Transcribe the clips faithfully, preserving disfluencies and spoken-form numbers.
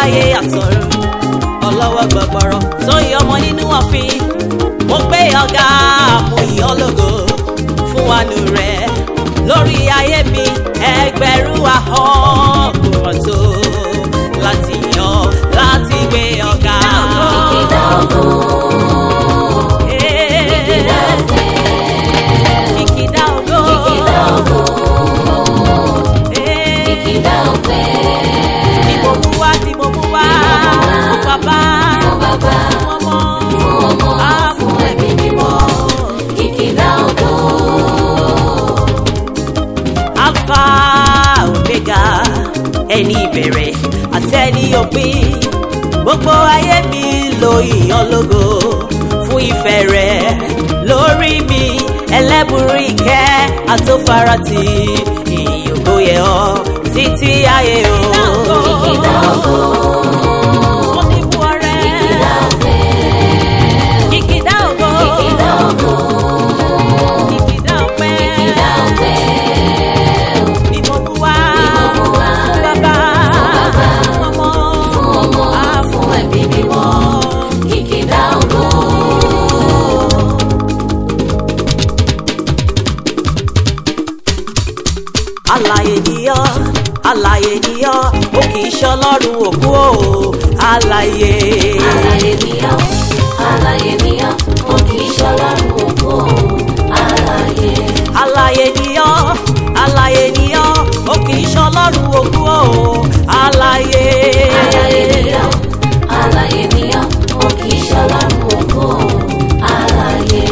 ayé àsọ̀rọ̀ ọlọ́wọ́ gbọ̀gbọ̀rọ̀ tó yọ ọmọ nínú ọ̀fìn. Mo gbé ọ̀gá mo yìn ọ́ lógo fún àánú rẹ̀ lórí ayé mi. Ẹgbẹ̀rún ahọ́n kò rọ̀ tó láti yàn láti gbé ọ̀gá. Kìkìdá ògo. Kìkìdá ògo. Kìkìdá ògo. Kìkìdá ògo. Kìkìdá ògo. Ni mo mú wá, ni mo mú wá. Fún bàbá. Fún bàbá. Fún ọmọ. Fún ọmọ. Fún ẹ̀mí mímọ́. Kìkìdá ògo. Alpha Omega, ẹni ìbẹ̀rẹ̀ àtẹni òpin. Gbogbo ayé mi lo yìn ọ́ lógo fún ìfẹ́ rẹ̀ lórí mi. Ẹlẹ́bùrú ìkẹ́ àtòfarati ìyìn ògo yẹ ọ́ títí ayé o. Kìkìdá ògo. Kìkìdá ògo. Kìkìdá ògo. Kìkìdá ògo. Kìkìdá ọpẹ́. Kìkìdá ògo. Ni mo mú wá. Ni mo mú wá. Fún bàbá. Fún bàbá. Fún ọmọ. Fún ọmọ. Fún ẹ̀mí mímọ́. Kìkìdá ògo. Alààyè ni ọ́, alààyè ni ọ́, ó kì í ṣọlọ́run òkú o. Alààyè. Alààyè ni ọ́, alààyè ni ọ́, ó kì í ṣọlọ́run òkú o. Alààyè. Alààyè ni ọ́, alààyè ni ọ́, ó kì í ṣọlọ́run òkú o. Alààyè. Alààyè ni ọ́, alààyè ni ọ́, ó kì í ṣọlọ́run òkú o. Alààyè.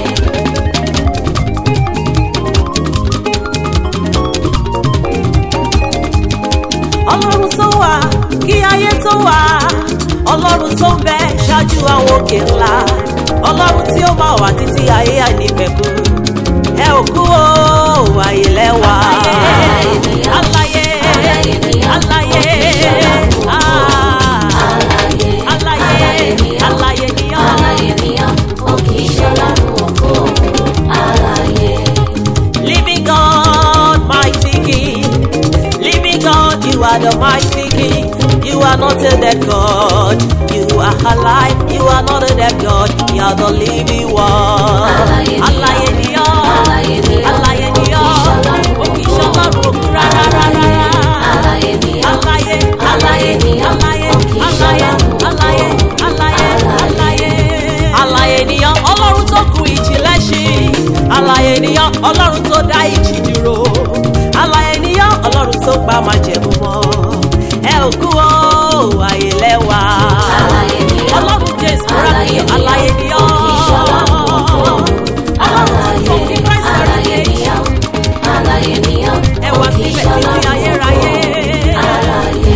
Ọlọ́run tó wà kí ayé tó wà, Ọlọ́run tó ń bẹ ṣáájú àwọn òkè ńlá, Ọlọ́run tí ó máa wà títí ayé àìnípẹ̀kun. Ẹ ò kú o, àyè lẹ́wà. Alààyè ni ọ́, Alààyè, alààyè ni ọ́, alààyè, ó kì í ṣọlọ́run òkú o. ah, Alààyè. alààyè, alààyè ni ọ́. Alààyè ni ọ́, ó kì í ṣọlọ́run òkú o. Alààyè. Living God, mighty King. Living God, you are the mighty King. You are not a dead God. You are alive. You are not a dead God. You are the living one. Alààyè ni ọ́. Alààyè ni ọ́. Alààyè ni ọ́. Alààyè ni ọ́. Ó kì í ṣọlọ́run Ó kì í ṣọlọ́run òkú rárá rárá. Alààyè ni ọ́. Alààyè, Alààyè ni ọ́. alààyè, Ó kì í alààyè, ṣọlọ́run alààyè, alààyè, alààyè. Alààyè ni ọ́, Ọlọ́run tó kù ìjì lẹ́ṣin. Alààyè ni ọ́, Ọlọ́run tó dá ìjì dúró. Alààyè ni ọ́, Ọlọ́run tó pa májẹ̀mú mọ́. Ẹ ò kú o, àyè lẹ́wà. Alààyè ni ọ́. Ọlọ́run Jésù Alààyè rákì, alààyè ni ọ́. ó kì í ṣọlọ́run òkú o. Ọlọ́run tó fún kí Christ Alààyè ni ọ́. Alààyè ni ọ́. ẹ Ó wá kì í síbẹ̀ ṣọlọ́run títí ayérayé. Alààyè.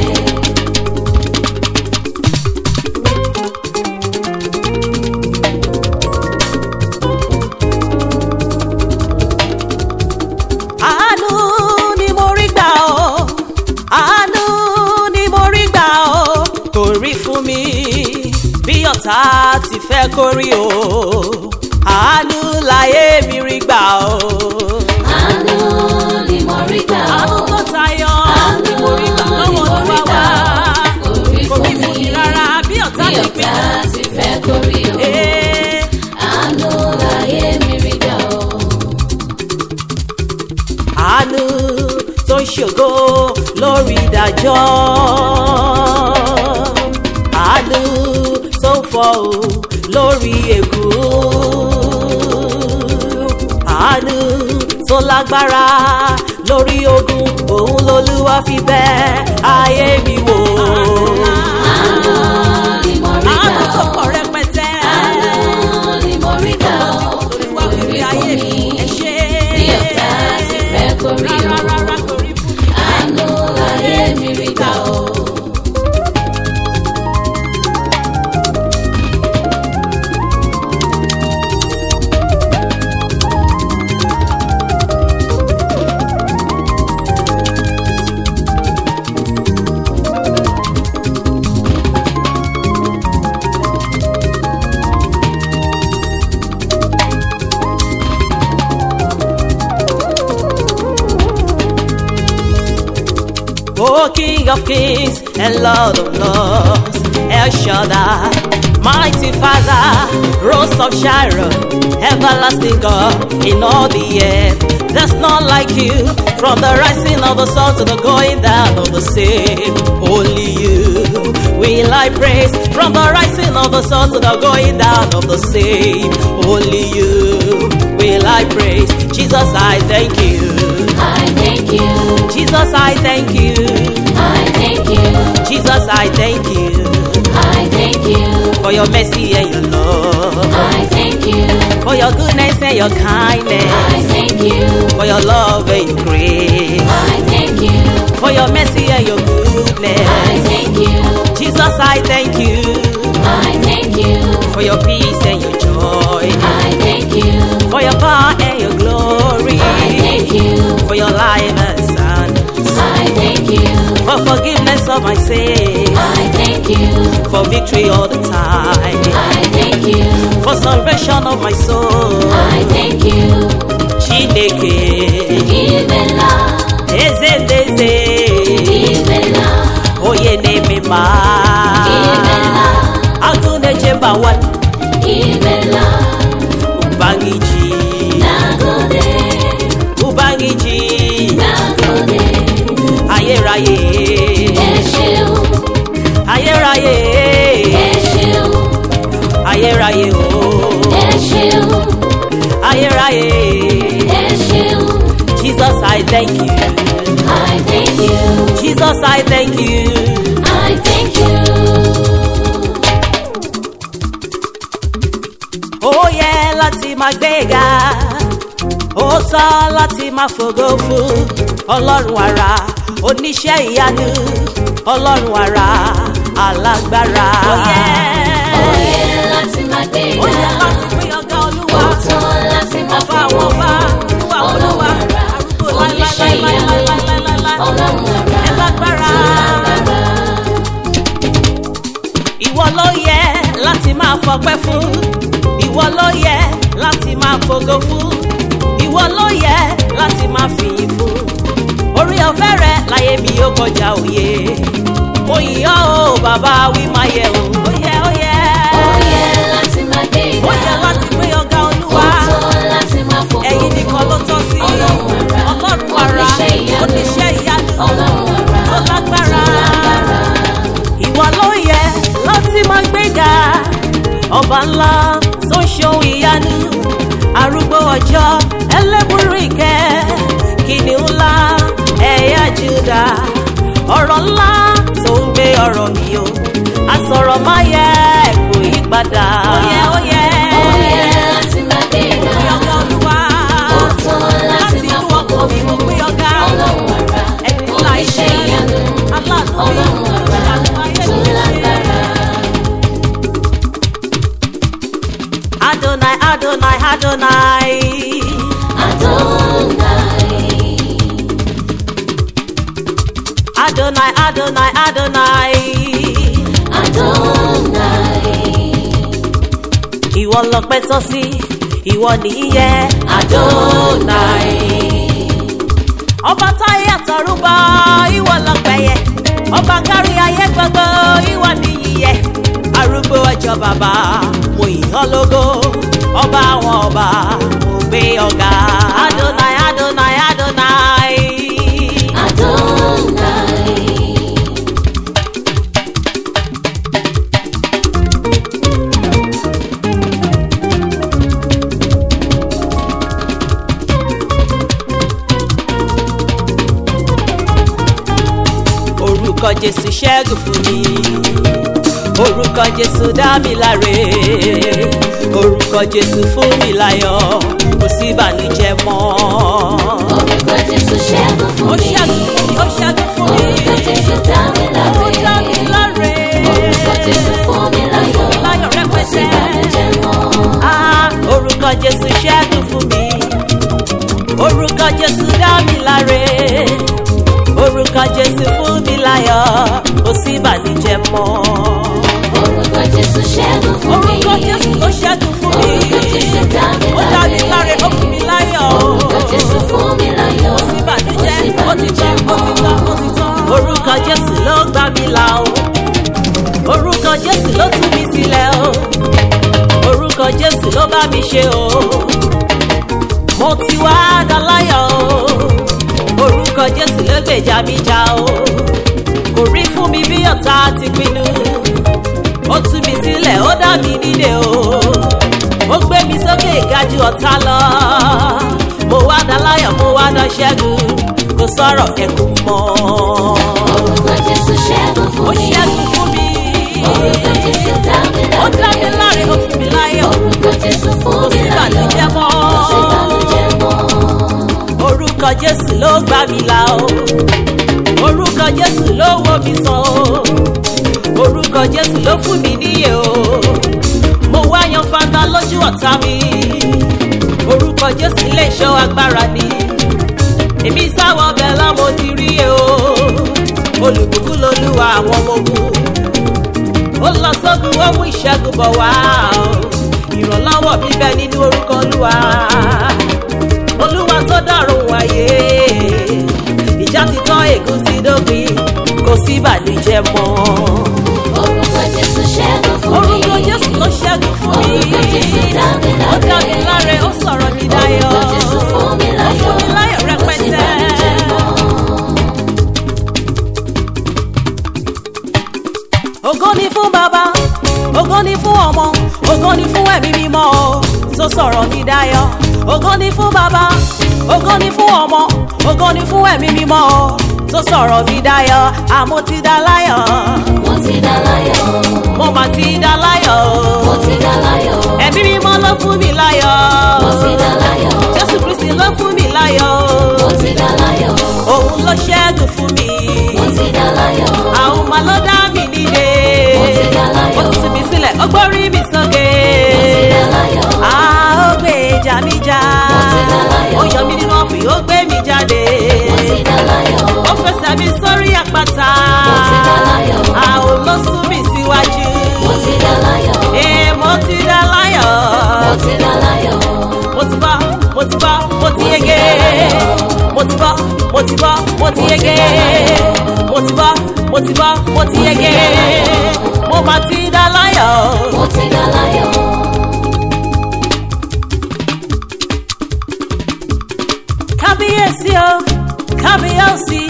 Àánú ni mo rí gbà ọ́, àánú ni mo rí gbà ọ́, kò rí fún mi bí ọ̀tá ti fẹ́ kó rí o. Àánú láyé mi rí gbà ọ́. Àánú ni mo rí gbà ọ́. Àánú tó tayọ ni mo rí gbà lọ́wọ́ Olúwa wa. Kò rí Kò fún rí fún mi mi rárá bí ọ̀tá bí ti ọ̀tá pinnu. ti fẹ́ kó rí o. Ee, Àánú láyé mi rí gbà ọ́. àánú tó ń ṣògo lórí ìdájọ́, àánú tó ń fọhùn lórí ègún, àánú tó lágbára lórí ogun, òun lolúwa fi bẹ̀ ayé mi wò. Àánú ni mo rí gbà Àánú tó ọ́. pọ̀ rẹpẹtẹ. Àánú ni mo rí gbà ọ́. Olúwa Kò fi rí bẹ̀ fún ayé mi mi. Ẹ ṣé. bí ọ̀tá ti fẹ́ kó rí o. Rárá rárá kò rí fún mi. Àánú láyé mi rí gbà ọ́. Oh, King of Kings and Lord of Lords, El Shaddai, mighty Father, Rose of Sharon, everlasting God in all the earth. There's none like you, from the rising of the sun to the going down of the same. Only you will I praise, from the rising of the sun to the going down of the same. Only you will I praise. Jesus, I thank you. I thank you. Jesus, I thank you. I thank you. Jesus, I thank you. I thank you. For your mercy and your love. I thank you. For your goodness and your kindness. I thank you. For your love and your grace. I thank you. For your mercy and your goodness. I thank you. Jesus, I thank you. I thank you. For your peace and your joy. I thank you. For your power and your glory. I thank you. For your life and son. I thank you. For forgiveness of my sins. I thank you. For victory all the time. I thank you. For salvation of my soul. I thank you. Chineke. Ibela. Ezendeze. Ibela. Oye nemema. Ibela. Agune jembawan. Ibela. Ubangiji. Nagode. Ubangiji. Nagode. Ayérayé. Eshew. Ayérayé. Eshew. Ayérayé oh. Eshew. Ayérayé. Eshew. Jesus, I thank you. I thank you. Jesus, I thank you. I thank you. Ó yẹ láti máa gbéga, ó tọ́ láti máa fògo fún Ọlọ́run àrà, oníṣẹ́ ìyanu, Ọlọ́run àrà, alágbára. Ó yẹ, Ó yẹ láti máa gbéga. ó yẹ láti pín ọ̀gá Olúwa, Ó tọ́ láti máa ọba àwọn ọba, Olúwa àwọn Olúwa, arúgbó láíláíláíláíláíláíláíláí, Ọlọ́run àrà. ẹ lágbára. Ìwọ ló yẹ láti máa fọpẹ́ fún, ìwọ ló yẹ láti máa fògo fún, ìwọ ló yẹ láti máa fìyìn fún. Orí ọ̀fẹ́ rẹ láyé mi ó kọjá òye, mo yìn ọ́ o bàbá wí máa yẹ o. Ó yẹ ó yẹ, Ó yẹ láti máa gbéga. ó yẹ láti pé ọ̀gá Ó Olúwa, tọ́ láti máa fògo ẹ̀yin nìkan ló tọ́ sí. Ọlọ́run àrà. Ọlọ́run àrà, Oníṣẹ́ ìyanu. oníṣẹ́ ìyanu, Ọlọ́run àrà. tó lágbára. Tó lágbára. Ìwọ ló yẹ láti máa gbéga, ọba ńlá tó ń ṣohun ìyanu, arúgbó ọjọ́ ẹlẹ́bùrú ìkẹ́, kìnìún ńlá ẹ̀yà Júdà, ọ̀rọ̀ ńlá tó ń gbé ọ̀rọ̀ mi o, àsọ̀rọ̀ máa yẹ kò yí padà. Ó yẹ ó yẹ, Ó yẹ láti máa gbéga. ó yẹ ọ̀gá Olúwa, Ó tọ́ láti láti máa inú fògo ọkàn mi mo fún gbé ọ̀gá. Ọlọ́run àrà. Ẹni ńlá Oníṣẹ́ iṣẹ́ ìyanu. aláàánú mi, Ọlọ́run àrà. ìyanu ayé Tó mi ṣe. lágbára. Adonai, Adonai, Adonai. Adonai. Adonai, Adonai, Adonai. Adonai. Ìwọ lọpẹ́ tọ́ sí, ìwọ nìyẹ. Adonai. Ọba táyé àtọ̀run bọ̀, ìwọ lọpẹ́ yẹ. Ọba kárí ayé gbogbo, ìwọ nìyẹ. Arúgbó ọjọ́ bàbá, mo yìn ọ́ lógo. Ọba àwọn ọba, mo gbé ọ̀gá. Adonai, Adonai, Adonai. Adonai. Orúkọ Jésù ṣẹ́gun fún mi, orúkọ Jésù dá mi láre, orúkọ Jésù fún mi láyọ̀, kò sí ìbànújẹ́ mọ́. Orúkọ Jésù ṣẹ́gun fún Ó mi. ṣẹ́gun fún mi, ó ṣẹ́gun fún mi, Orúkọ Jésù dá mi láre. ó dá mi láre, Orúkọ Jésù fún mi láyọ̀. láyọ̀ Kò sí rẹpẹtẹ. ìbànújẹ́ mọ́. Ah, orúkọ Jésù ṣẹ́gun fún mi, orúkọ Jésù dá mi láre, orúkọ Jésù fún mi láyọ̀, kò sí ìbànújẹ́ mọ́. Orúkọ Jésù ṣẹ́gun fún mi. Orúkọ Jésù ó ṣẹ́gun fún mi, Orúkọ Jésù dá mi ó dá mi láre. láre, ó fún mi láyọ̀, Orúkọ Jésù fún mi láyọ̀. kò sí Kò sí ìbànújẹ́, ó ti ìbànújẹ́ tán, ó mọ́. ti tán, ó ti tán. Orúkọ Jésù ló gbà mí là o, orúkọ orúkọ Jésù ló tú mi sílẹ̀ o, orúkọ Jésù ló bá mi ṣe o, mo ti wá dáláyọ̀ o, orúkọ Jésù ló gbèjà mi jà o, kò rí fún mi bí ọ̀tá ti pinnu, ó tú mi sílẹ̀ ó dá mi nídè o, ó gbé mi sókè ga jù ọ̀tá lọ, mo wá dáláyọ̀ mo wá dá ṣẹ́gun, kò sọ̀rọ̀ ẹkún mọ́. Orúkọ Jésù ṣẹ́gun fún mi. Ó ṣẹ́gun fún mi. Orúkọ Jésù dá mi láre. Ó dá mi láre, ó fún mi láyọ̀. Orúkọ Jésù fún mi láyọ̀. Kò sí ìbànújẹ́ mọ́. Kò sí ìbànújẹ́ mọ́. Orúkọ Jésù ló gbà mí là o, orúkọ Jésù ló wò mí sàn o, orúkọ Jésù ló fún mi níyè o, mo wá yan fanda lójú ọ̀tá mi, orúkọ Jésù lè ṣọ́ agbára ni, èmi sáwọ́ bẹ́ẹ̀ lá mo ti rí e o, olùbùkún lolúwa àwọn ọmọ ogun, ó lọ sógun ó mú ìṣẹ́gun bọ̀ wá o, ìrànlọ́wọ́ mi bẹ nínú orúkọ Olúwa, Olúwa tó dọ̀run wáyé, ìjà ti tán ègún ti dópin, kò sí ìbànújẹ́ mọ́. Orúkọ Jésù ṣẹ́gun fún mi. Orúkọ Jésù ló ṣẹ́gun fún mi. Orúkọ Jésù dá mi láre. Ó dá mi láre, ó sọ̀rọ̀ mi dayọ̀. Orúkọ Jésù fún mi láyọ̀. Ó fún mi láyọ̀ rẹpẹtẹ. Ògo ni fún bàbá, ògo ni fún ọmọ, ògo ni fún ẹ̀mí mímọ́ o, tó sọ̀rọ̀ mi dayọ̀. Ògo ni fún bàbá, ògo ni fún ọmọ, ògo ni fún ẹ̀mí mímọ́ o, tó sọ̀rọ̀ mi dayọ̀. Àmọ́ ti dá láyọ̀. Mo ti dá láyọ̀. Mo mà ti dá láyọ̀. Mo ti dá láyọ̀. Ẹ̀mí mímọ́ ló fún mi láyọ̀. Mo ti dá láyọ̀. Jésù Kristi ló fún mi láyọ̀. Mo ti dá láyọ̀. Òun ló ṣẹ́gun fún mi. Mo ti dá láyọ̀. Àwọn ọmọ ló dá mi nílé. Mo ti dá láyọ̀. Ó tú mi sílẹ̀, ó gbórí mi sókè. Mo ti dá láyọ̀. A ó gbé ìjà mi já. Mo ti dá láyọ̀. Ó yọ mí nínú ọ̀fìn, ó gbé mi jáde. Mo ti dá láyọ̀. Ó fẹsẹ̀ mi sórí àpáta. Mo ti dá láyọ̀. Àwọn ló sún mi síwájú. Mo ti dá láyọ̀. Ee, mo ti dá láyọ̀. Mo ti dá láyọ̀. Mo ti bọ́, mo ti bọ́, mo ti yege. Mo ti bọ́, mo ti bọ́, mo ti yege. Mo ti bọ́, mo ti bọ́, mo ti yege. Mo mà ti dá láyọ̀. Mo ti dá láyọ̀. Kábíyèsí o, kábíyèsí,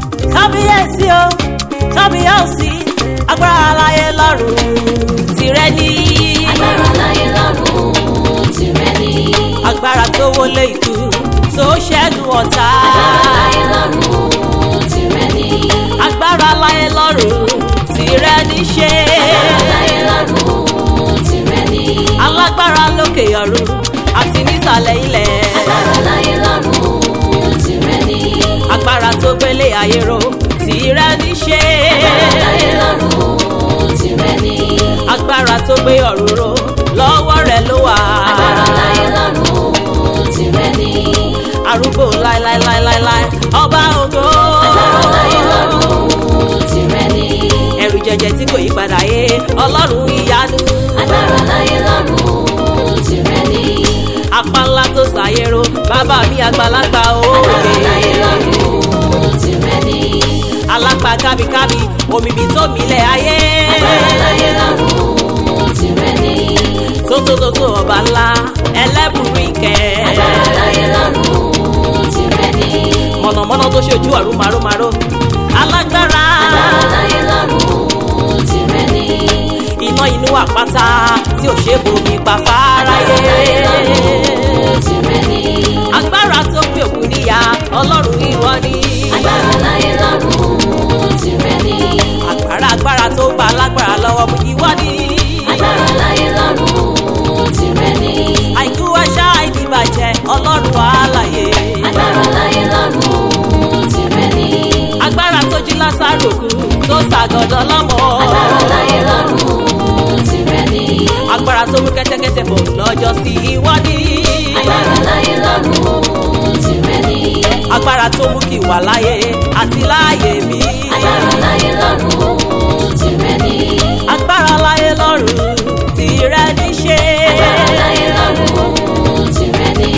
kábíyèsí o, kábíyèsí, agbára láyé lọ́run tìrẹ ni. Agbára láyé lọ́run tìrẹ ni. Agbára tó wọlé ikú, tó ṣẹ́gun ọ̀tá. Agbára láyé lọ́run tìrẹ ni. Agbára láyé lọ́run tìrẹ ní ṣe. Agbára láyé lọ́run tìrẹ ni. Alágbára lókè ọ̀run àti nísàlẹ̀ ilẹ̀. Agbára láyé lọ́run tìrẹ ni. Agbára tó gbélé ayé ró tìrẹ ní ṣe. Agbára láyé lọ́run tìrẹ ni. Agbára tó gbé ọ̀run ró lọ́wọ́ rẹ̀ ló wà. Agbára láyé lọ́run tìrẹ ni. Arúgbó láíláíláíláí ọba ògo. Agbára láyé lọ́run tìrẹ ni. Ẹ̀rù jẹ̀jẹ̀ tí kò yí padà yé Ọlọ́run ìyanu. Agbára láyé lọ́run tìrẹ ni. Apá ńlá tó ṣàyẹ̀rò bàbá mi àgbàlagbà Agbára láyé òye. lọ́run tìrẹ ni. Alápá kábíkábí omibí tó milẹ̀ ayé. Agbára láyé lọ́run tìrẹ ni. Tótótótó ọba ńlá ẹlẹ́bùrú ìkẹ́. Agbára láyé lọ́run tìrẹ ni. Mọ̀nàmọ́ná tó ṣojú ọ̀run màrómàró. Alágbára. Agbára láyé lọ́run tìrẹ ni. Iná inú àpáta tí ò ṣe bomi pa Agbára láyé fáráyé. lọ́run tìrẹ ni. Agbára tó pé òkú níyà Ọlọ́run ìwọ ni. Agbára láyé lọ́run tìrẹ ni. Agbára agbára tó gba alágbára lọ́wọ́ mú ìwọ ni. Agbára láyé lọ́run tìrẹ ni. Àìkú àṣà ìdìbàjẹ́ Ọlọ́run àlàyé. Agbára láyé lọ́run tìrẹ ni. Agbára tó jí Lásárù kú tó ṣàgọ́dọ̀ lọ́mọ. Agbára láyé lọ́run tìrẹ ni. Agbára tó mú kẹ́tẹ́kẹ́tẹ́ fò lọ́jọ́ sí ìwọ ni. Agbára láyé lọ́run tìrẹ ni. Agbára tó mú kí wà láyé àti láàyè mi. Agbára láyé lọ́run tìrẹ ni. Agbára láyé lọ́run tìrẹ ní ṣe. Agbára láyé lọ́run tìrẹ ni.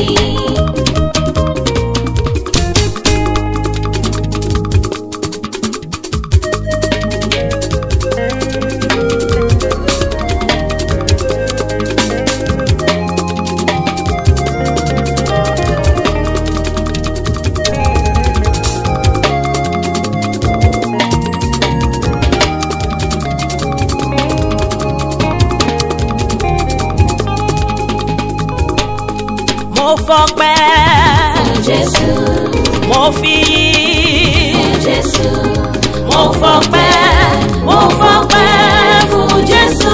mo fọpẹ́ fún Jésù, mo fi fún Jésù, mo fọpẹ́ mo fọpẹ́ fún Jésù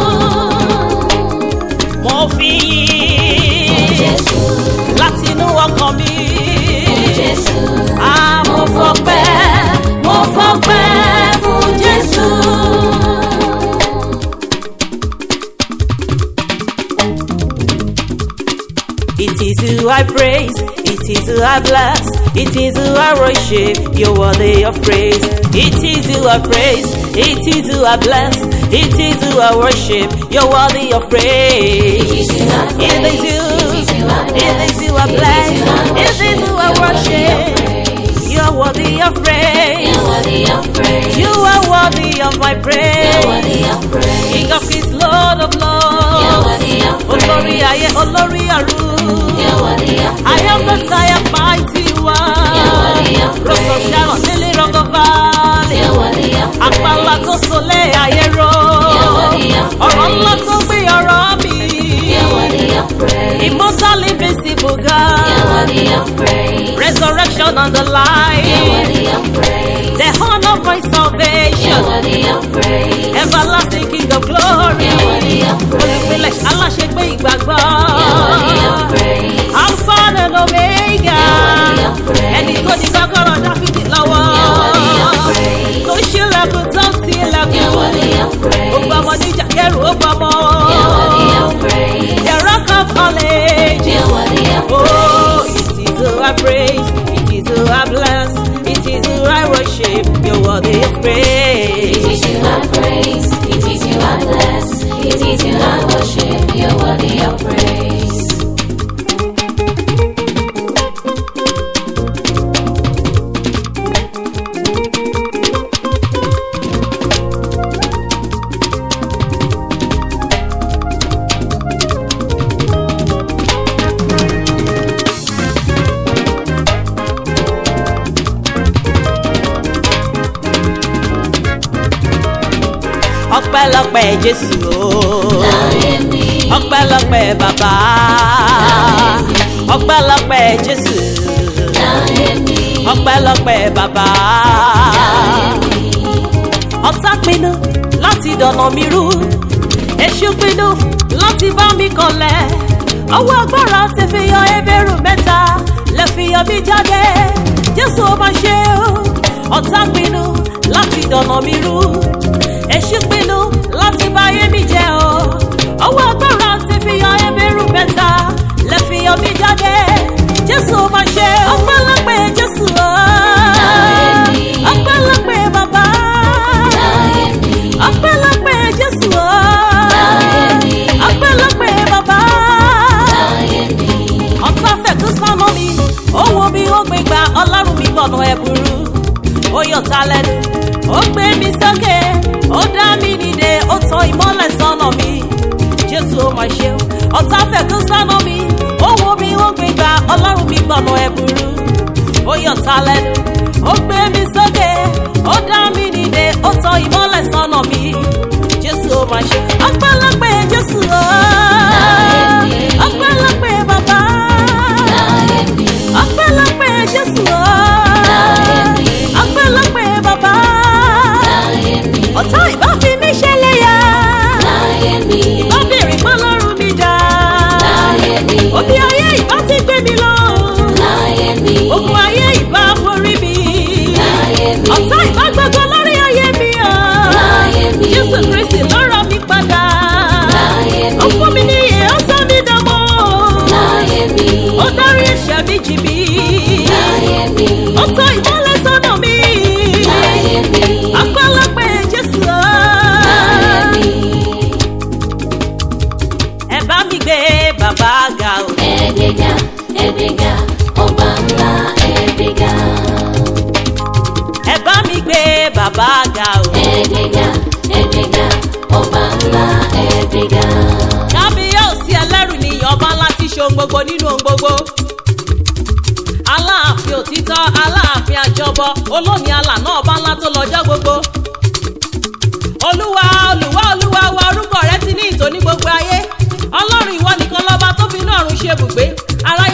mo fi fún Jésù, látinú ọkàn mi fún Jésù, ah mo fọpẹ́ mo fọpẹ́ fún Jésù. It is who I praise, it is who I bless, it is who I worship, you're worthy of praise. It is who I praise, it is who I bless, it is who I worship, you're worthy of praise. It is you, it is who I bless, it is who I worship, you're worthy of praise. you're worthy of praise, You are worthy of my you're praise. worthy of praise, King of Kings, Lord of you're Lords. worthy of Olórí praise, ayé, olórí ọ̀run. you're worthy of I am the praise, tired mighty one. you're worthy of Rose of praise, Sharon, Lily of the Valley. you're worthy of Àpàlà tó praise, solé ayé ró. you're worthy of Ọ̀rọ̀ ńlá praise, tó gbé ọ̀rọ̀ mi. you're worthy of praise, Immortal, invisible you're God. worthy of praise, Resurrection and the you're life. worthy of praise, The horn of my you're salvation. worthy of praise, Everlasting King of glory. you're worthy of Olùpilẹ̀ praise, aláṣẹgbé ìgbàgbọ́. you're worthy of praise, Alpha and Omega. worthy of praise, Ẹni tó ní kọ́kọ́rọ́ Dáfídì lọ́wọ́. you're worthy of praise, Tó ṣílẹ̀kùn tó ti you're ilẹ̀kùn. worthy of praise, Ó gbọ́mọ níjà kẹrù ó gbọ́mọ. you're worthy of praise, The rock of all ages. you're worthy of Oh, praise, it is who I praise. It is who I bless. It is who I worship. You're worthy of it praise. is you I praise, it is you I bless, it is you I worship, you're worthy of praise. Ọpẹ́lọpẹ́ Jésù o. Láyé mi, Ọpẹ́lọpẹ́ bàbá. Ọpẹ́lọpẹ́ Jésù. láyé mi, Ọpẹ́lọpẹ́ bàbá. láyé mi, Ọ̀tá pinnu láti dọ̀nà mi rú. Èṣù pinnu láti bá mi kọlẹ̀. Ọwọ́ agbára ti fi yọ ebèrú mẹ́ta lè fi yọ mí jáde. Jésù ó máa ṣe o. Ọ̀tá pinnu láti dọ̀nà mi rú. Èṣù pinnu láti bá ayé mi jẹ́ o. Ọwọ́ agbára ti fi yọ ebèrú mẹ́ta lè fi yọ mí jáde. Jésù ó máa ṣe o. Ọpẹ́lọpẹ́ Jésù o. Láyé mi. Ọpẹ́lọpẹ́ bàbá. láyé mi, Ọpẹ́lọpẹ́ Jésù o. láyé mi, Ọpẹ́lọpẹ́ bàbá. láyé mi, Ọ̀tá fẹ́ tó sánú mi, ó wo bí ó gbé gba Ọlọ́run mi gbọ̀nà ẹ̀bùrú. Ó yọ̀ ta lẹ́nu, ó gbé mi sókè, ó dá mi dìde, ó tan ìmọ́lẹ̀ sọ́nà mi. Jésù ó máa ṣe o. Ọ̀tá fẹ́ tó sánú mi, ó wo bí ó gbé gba Ọlọ́run mi gbọ̀nà ẹ̀bùrú. Ó yọ̀ ta lẹ́nu, ó gbé mi sókè, ó dá mi dìde, ó tan ìmọ́lẹ̀ sọ́nà mi. Jésù ó máa ṣe o. Ọpẹ́lọpẹ́ Jésù o. Láyé mi. Ọpẹ́lọpẹ́ bàbá. láyé mi, Ọpẹ́lọpẹ́ Jésù o. láyé mi, Ọpẹ́lọpẹ́ bàbá. láyé mi, Ọ̀tá ìbá fi mí ṣẹlẹ́yà. láyé mi, Obìnrin pọ́lọ́run mi dá. láyé mi, Òbí ayé ìbá ti gbé mi lọ. láyé mi, Ogun ayé ìbá borí mi. láyé mi, Ọ̀tá ìbá gbogbo lórí ayé mi o. láyé mi, Jésù Kristi ló rà mí padà. láyé Ó mi, fún mi níyè, ó sọ mí dánmọ́. láyé mi, Ó dárí ẹ̀ṣẹ̀ mi jì mí. láyé mi, Ó tan ìmọ́lẹ̀ sọ́nà mi. láyé mi, Ọpẹ́lọpẹ́ Jésù o. láyé mi, Ẹ bá mi gbé bàbá ga o. ẹ̀ẹ́dẹ́gà, ẹ̀ẹ́dẹ́gà, ọba ńlá ẹ̀ẹ́dẹ́gà, Ẹ bá mi gbé bàbá ga o. ẹ̀ẹ́dẹ́gà, ẹ̀ẹ́dẹ́gà, ọba ńlá ẹ̀ẹ́dẹ́gà, Kábíyèsí ẹlẹ́rù ni ọba láti ṣe ohun gbogbo nínú ohun gbogbo. Aláàfin òtítọ́, aláàfin àjọbọ, olómi alànà ọba ńlá tó lọ́jọ́ gbogbo. Olúwa olúwa olúwa wa orúkọ rẹ ti ní ìtò ní gbogbo ayé. Ọlọ́run ìwọ nìkan lọ́ba tó fi inú ọ̀run ṣe ibùgbé. Ará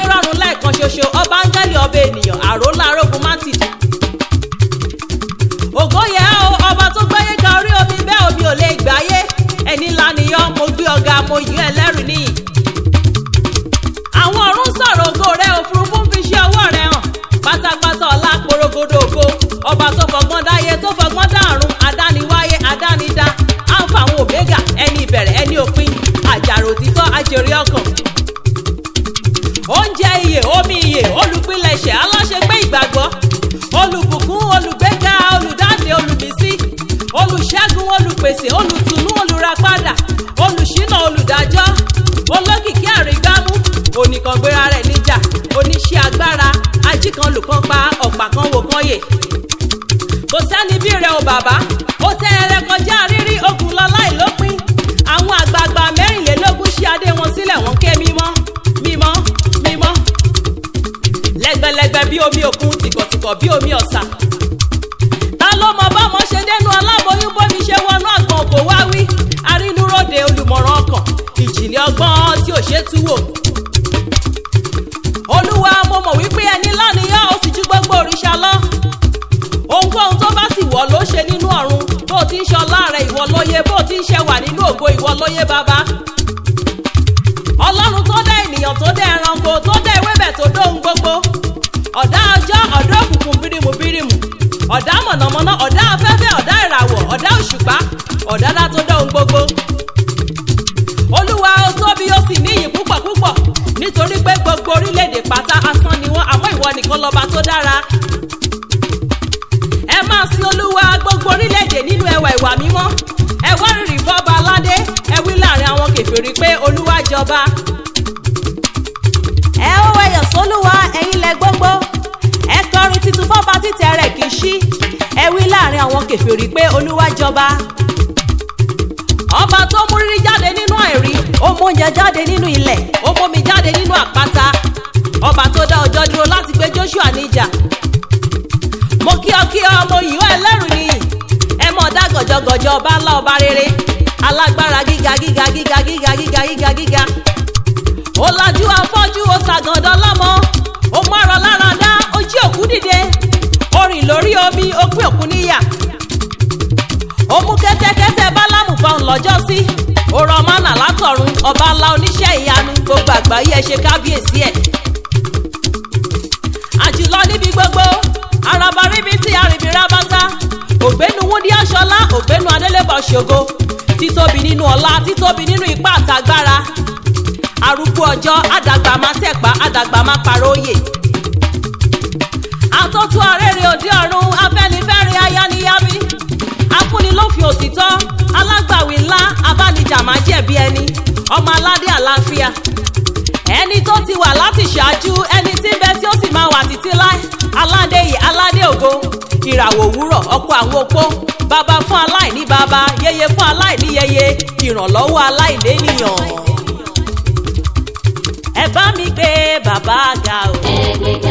àkàrà òtítọ́ ajèrè ọkàn. Oúnjẹ ìyè omi ìyè olùpilẹ̀ṣẹ̀ aláṣẹgbé ìgbàgbọ́. Olùbùkún olùgbéga olùdáǹdè olùmísí. Olùṣẹ́gun olùpèsè olùtùnú olùràpadà. Olùṣínà olùdájọ́. Olókìkí àrígbámú. Oníkangbéra rẹ̀ níjà. Oníṣẹ́ agbára. Ajíkan lùkàn pa ọ̀pá kan wò kan yè. Kò sẹ́ni bí rẹ̀ o bàbá. Ó tẹ́ ẹrẹ kọjá rírí ogun lọ láìlópin. Àwọn àgbààgbà mẹ́rìnlélógún ṣí adé wọn sílẹ̀ wọ́n ké mímọ́ mímọ́ mímọ́. Lẹ́gbẹ̀lẹ́gbẹ̀ bí omi òkun tìkọ̀tìkọ̀ bí omi ọ̀sà. Ta ló mọ bọ́mọ ṣe dénú aláboyún bómi ṣe wọnú àgbọn kò wá wí. Arínúróde olùmọ̀ràn ọkàn ìjìnlẹ̀ ọgbọ́n tí ò ṣe tú wò. Olúwa mo mọ̀ wípé ẹni lánìyàn ó sì ju gbogbo òrìṣà lọ. Ohunkóhun tó bá sì wọ̀ ló ṣe nínú ọ̀run. Bó ti ń ṣọlá rẹ̀ ìwọ lóye, bó ti ń ṣe wà nínú ògo ìwọ lóye bàbá. Ọlọ́run tó dá ènìyàn tó dá ẹranko tó dá ewébẹ̀ tó dóhun gbogbo. Ọ̀dá ọjọ́ ọ̀dá òkùnkùn bírímù bírímù. Ọ̀dá mọ̀nàmọ́ná ọ̀dá afẹ́fẹ́ ọ̀dá ìràwọ̀ ọ̀dá òṣùpá ọ̀dádá tó dóhun gbogbo. Olúwa ó tóbi ó sì níyì púpọ̀ púpọ̀ nítorí pé gbogbo orílẹ̀-èdè pátá asán ni wọ́n àmọ́ ìwọ nìkan lọ́ba tó dára. Ẹ máa sin Olúwa gbogbo orílẹ̀-èdè nínú ẹwà ìwà mímọ́. Ẹ wá rìrì fọ́ba aládé ẹ wí láàrin àwọn kèfèrí pé Olúwa jọba. Ẹ ó wẹ̀yọ̀ sólúwa ẹ̀yin lẹ gbogbo. Ẹ kọrin titun fọ́ba títẹ̀ rẹ̀ kì í ṣí. Ẹ wí láàrin àwọn kèfèrí pé Olúwa jọba. Ọba tó mú rírí jáde nínú àìrí, ó mú oúnjẹ jáde nínú ilẹ̀, ó mú omi jáde nínú àpáta. Ọba tó dá ọjọ́ dúró láti gbé Joshua níjà. Mo kí ọ kí ọ mo yìí ó ẹlẹ́rù nìyí. Ẹ mọ̀ dá gọ̀jọ̀gọ̀jọ̀ ọba ńlá ọba rere. Alágbára gíga gíga gíga gíga gíga gíga gíga. Ó lajú afọ́jú ó ṣàgàndàn lọ́mọ. Ó mọ́rọ̀ lára dá ó jí òkú dìde. Ó rìn lórí omi ó pín òkú níyà. Ó mú kẹ́tẹ́kẹ́tẹ́ Bálámù fáwọn lọ́jọ́ sí. Ó rọ mánà látọ̀run ọba ńlá oníṣẹ́ ìyanu gbogbo àgbáyé ẹ ṣe kábíyèsí ẹ̀. Àjùlọ níbi gbogbo araba ríbi tí arìnbí rábátá. Ògbénu Wúndí Aṣọlá ògbénu Adélébọ̀ ṣògo. Títóbi nínú ọlá títóbi nínú ipá àtàgbára. Arúgbó ọjọ́ àdàgbà má tẹ̀pá àdàgbà má paróyè. Àtọ́tú arẹ́rẹ́ òde ọ̀run afẹ́nifẹ́re ayániyábí. Afúnilófin òtítọ́ alágbàwí ńlá abánijà má jẹ̀bi ẹni. Ọmọ aládé àlàáfíà. Ẹni tó ti wà láti ṣáájú ẹni tí ń bẹ tí ó sì máa wà títí láé. Aládé yìí aládé ògo. Ìràwọ̀ òwúrọ̀ ọkọ àwọn opó. Bàbá fún aláìní bàbá yeye fún aláìní yeye. Ìrànlọ́wọ́ aláìlénìyàn. Ẹ bá mi gbé bàbá ga o. Ẹ gbé